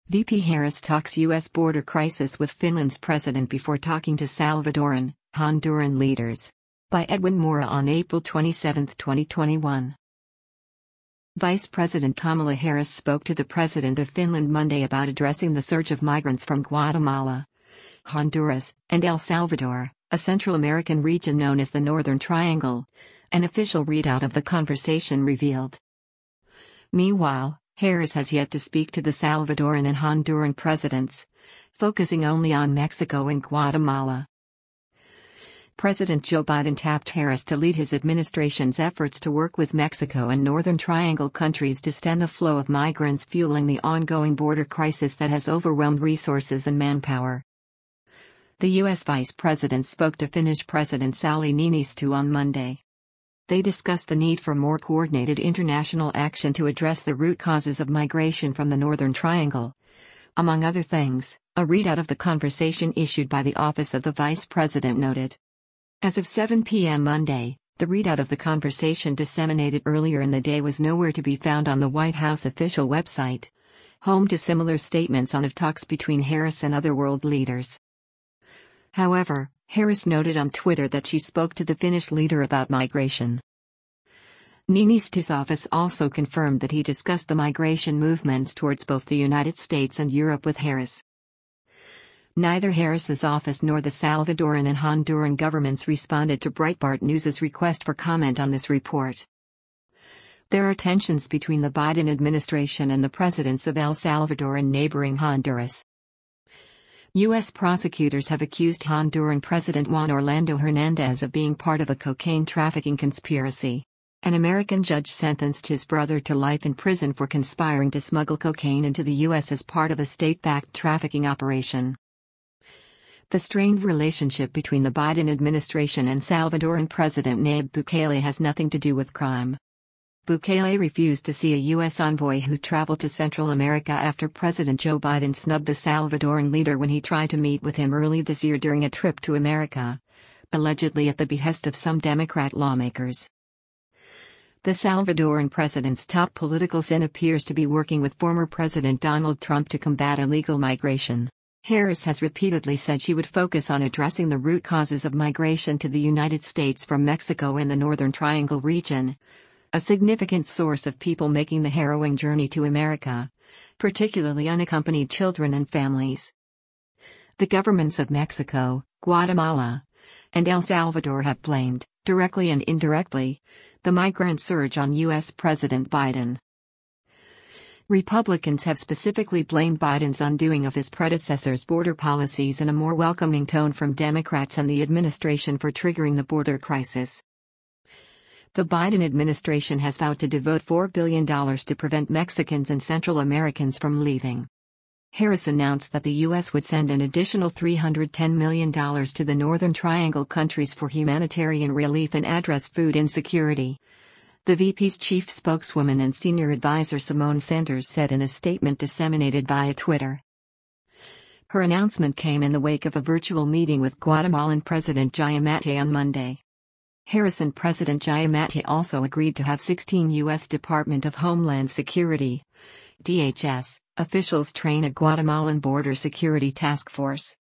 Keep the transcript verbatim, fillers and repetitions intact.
V P Harris talks U S border crisis with Finland's president before talking to Salvadoran, Honduran leaders. By Edwin Mora on April twenty-seventh, twenty twenty-one. Vice President Kamala Harris spoke to the President of Finland Monday about addressing the surge of migrants from Guatemala, Honduras, and El Salvador, a Central American region known as the Northern Triangle, an official readout of the conversation revealed. Meanwhile, Harris has yet to speak to the Salvadoran and Honduran presidents, focusing only on Mexico and Guatemala. President Joe Biden tapped Harris to lead his administration's efforts to work with Mexico and Northern Triangle countries to stem the flow of migrants fueling the ongoing border crisis that has overwhelmed resources and manpower. The U S Vice President spoke to Finnish President Sauli Niinistö on Monday. They discussed the need for more coordinated international action to address the root causes of migration from the Northern Triangle. Among other things, a readout of the conversation issued by the Office of the Vice President noted. As of seven p m Monday, the readout of the conversation disseminated earlier in the day was nowhere to be found on the White House official website, home to similar statements on of talks between Harris and other world leaders. However, Harris noted on Twitter that she spoke to the Finnish leader about migration. Niinistö's office also confirmed that he discussed the migration movements towards both the United States and Europe with Harris. Neither Harris's office nor the Salvadoran and Honduran governments responded to Breitbart News's request for comment on this report. There are tensions between the Biden administration and the presidents of El Salvador and neighboring Honduras. U S prosecutors have accused Honduran President Juan Orlando Hernandez of being part of a cocaine trafficking conspiracy. An American judge sentenced his brother to life in prison for conspiring to smuggle cocaine into the U S as part of a state-backed trafficking operation. The strained relationship between the Biden administration and Salvadoran President Nayib Bukele has nothing to do with crime. Bukele refused to see a U S envoy who traveled to Central America after President Joe Biden snubbed the Salvadoran leader when he tried to meet with him early this year during a trip to America, allegedly at the behest of some Democrat lawmakers. The Salvadoran president's top political sin appears to be working with former President Donald Trump to combat illegal migration. Harris has repeatedly said she would focus on addressing the root causes of migration to the United States from Mexico and the Northern Triangle region, a significant source of people making the harrowing journey to America, particularly unaccompanied children and families. The governments of Mexico, Guatemala, and El Salvador have blamed, directly and indirectly, the migrant surge on U S President Biden. Republicans have specifically blamed Biden's undoing of his predecessor's border policies in a more welcoming tone from Democrats and the administration for triggering the border crisis. The Biden administration has vowed to devote four billion dollars to prevent Mexicans and Central Americans from leaving. Harris announced that the U S would send an additional three hundred ten million dollars to the Northern Triangle countries for humanitarian relief and address food insecurity. The V P's chief spokeswoman and senior advisor Simone Sanders said in a statement disseminated via Twitter. Her announcement came in the wake of a virtual meeting with Guatemalan President Jaime Matei on Monday. Harris and President Jaime Matei also agreed to have sixteen U S Department of Homeland Security (D H S) officials train a Guatemalan border security task force.